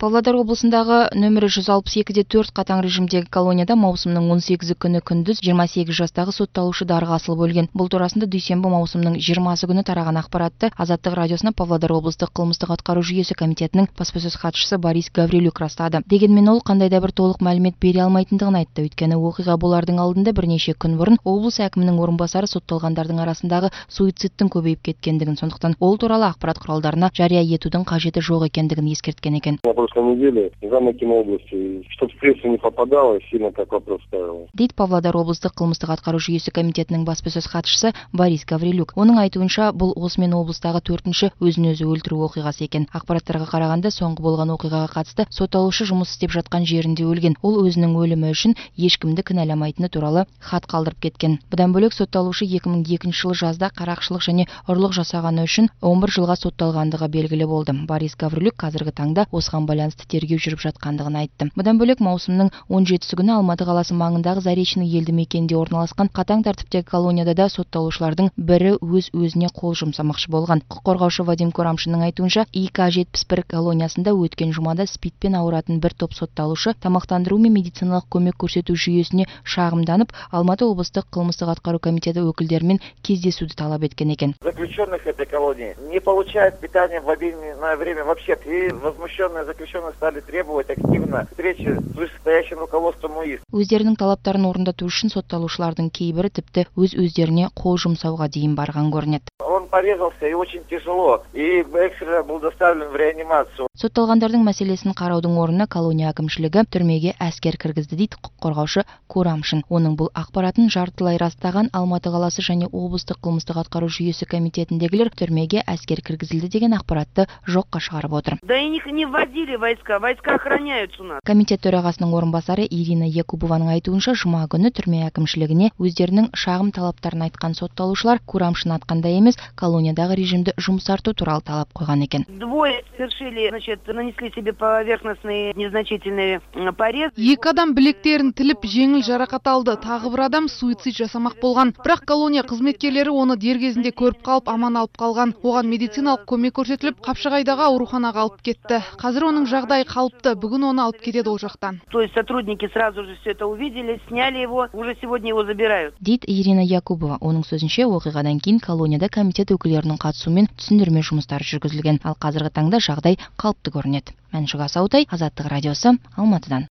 Павлодар облысындағы нөмірі 162-4 қатаң режимдегі колонияда маусымның 18 күні күндіз 28 жастағы сотталушы дарға асылып өлген. Бұл турасында дүйсенбі маусымның 20 күні тараған ақпаратты Азаттық радиосына Павлодар облыстық қылмыстық атқару жүйесі комитетінің баспасөз хатшысы Борис Гаврилюк растады. Дегенмен ол қандай да бір толық мәлімет бере алмайтындығын айтты. Өйткені оқиға болардың алдында бірнеше күн бұрын облыс әкімінің орынбасары сотталғандардың арасындағы суицидтің көбейіп кеткендігін, сондықтан ол туралы ақпарат құралдарына жария етудің қажеті жоқ екендігін ескерткен екен. На прошлой неделе замакин области, чтобы в прессу не попадало, сильно так вопрос ставил. Дейді Павлодар облыстық қылмыстық атқару жүйесі комитетінің баспасөз хатшысы Борис Гаврилюк. Оның айтуынша, бұл осымен облыстағы 4-ші өзін-өзі өлтіру оқиғасы екен. Ақпараттарға қарағанда, соңғы болған оқиғаға қатысты сотталушы жұмыс істеп жатқан жерінде өлген. Ол өзінің өлімі үшін ешкімді кінәламайтыны туралы хат қалдырып кеткен. Бұдан бөлек сотталушы 2002 жылы жазда қарақшылық және ұрлық жасағаны үшін 11 жылға сотталғандығы белгілі болды. Борис Гаврилюк қазіргі таңда осыған байланысты тергеу жүріп жатқандығын айтты. Бұдан бөлек маусымның 17 күні Алматы қаласы маңындағы Заречный елді мекенде орналасқан қатаң тәртіптегі колонияда да сотталушылардың бірі өз-өзіне қол жұмсамақшы болған. Құқық қорғаушы Вадим Курамшиннің айтуынша, ИК-71 колониясында өткен жұмада спидпен ауыратын бір топ сотталушы тамақтандыру мен медициналық көмек көрсету жүйесіне шағымданып, Алматы облыстық қылмыстық атқару комитеті өкілдерімен кездесуді талап еткен екен. Заключенных этой колонии не получают питание в обеденное время вообще. И возмущенные заключенные стали требовать активно встречи с вышестоящим руководством УИС. Өздерінің талаптарын орындату үшін сотталушылардың кейбірі тіпті өз-өздеріне қол жұмсауға дейін барған көрінеді. Он порезался и очень тяжело, и экстренно был доставлен в реанимацию. Сотталғандардың мәселесін қараудың орнына колония әкімшілігі түрмеге әскер кіргізді, дейді құқық қорғаушы Курамшин. Оның бұл ақпаратын жартылай растаған Алматы қаласы және облыстық қылмыстық атқару жүйесі комитетіндегілер түрмеге әскер кіргізілді деген ақпаратты жоққа шығарып отыр. Да и не вводили войска охраняются у нас. Комитет төрағасының орынбасары Ирина Якубованың айтуынша, жұма күні түрме әкімшілігіне өздерінің шағым талаптарын айтқан сотталушылар Курамшин атқандай емес, колониядағы режимді жұмсарту туралы талап қойған екен. Двое совершили, нанесли себе поверхностные незначительные порезы. Екі адам білектерін тіліп жеңіл жарақат алды. Тағы бір адам суицид жасамақ болған. Бірақ колония қызметкерлері оны дер кезінде көріп қалып, аман алып қалған. Оған медициналық көмек көрсетіліп, Қапшағайдағы ауруханаға алып кетті. Қазір оның жағдайы қалыпты. Бүгін оны алып кетеді ол жақтан. То есть сотрудники сразу же все это увидели, сняли его, уже сегодня его забирают. Дейді Ирина Якубова. Оның сөзінше, оқиғадан кейін колонияда комитет өкілдерінің қатысуымен түсіндірме жұмыстары жүргізілген. Ал қазіргі таңда жағдай қалыпты көрінеді. Мәншүк Асаутай, Азаттық радиосы, Алматыдан.